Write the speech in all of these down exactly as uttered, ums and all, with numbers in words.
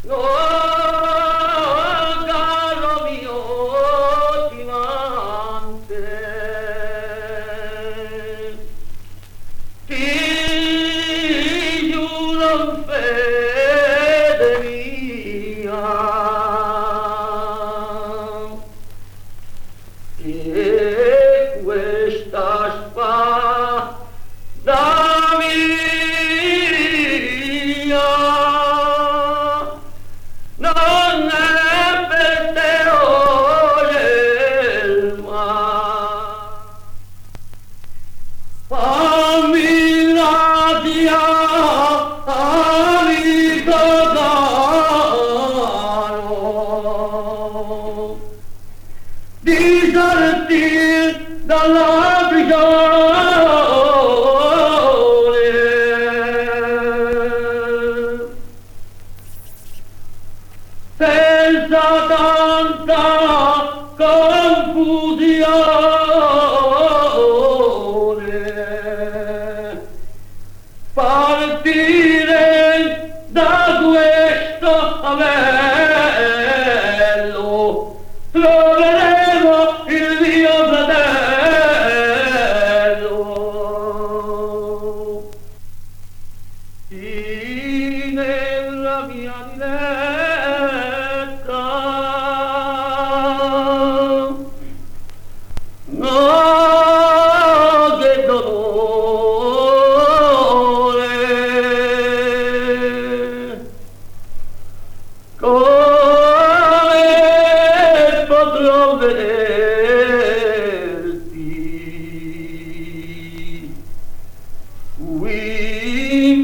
No, caro mio timante, ti giuro in fede mia che questa spada mia non è per te olma, fammi radia, amico caro, disartir dalla prigione. Senza tanta confusione, partire da questo avello, troveremo il mio fratello. Sì, nella mia diletta, no, che dolore, come potrò vederti qui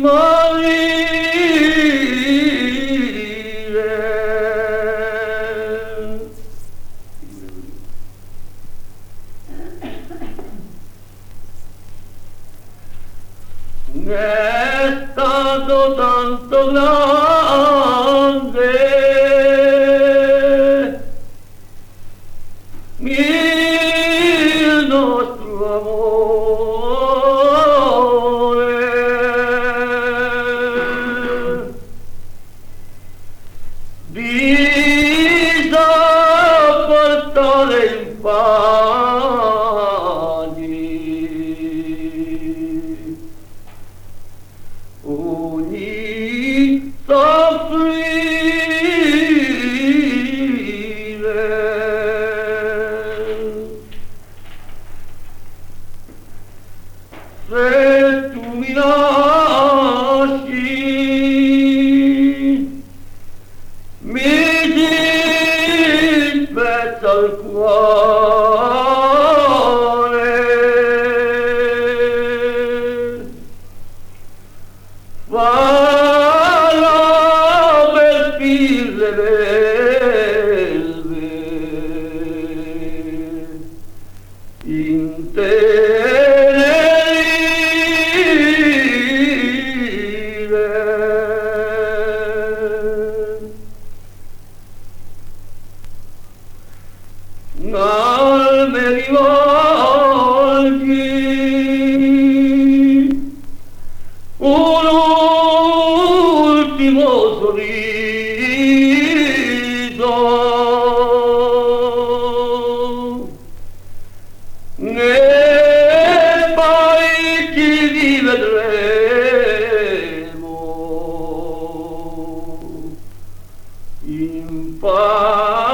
morire? È stato tanto grande il nostro amore, di sopportare il ogni soffrire. Se tu mi lasci, mi si spezza il cuore. Farò per pirle belve intenerire. Non mi rivolgi un ultimo sorriso, né poi ci rivedremo in pace.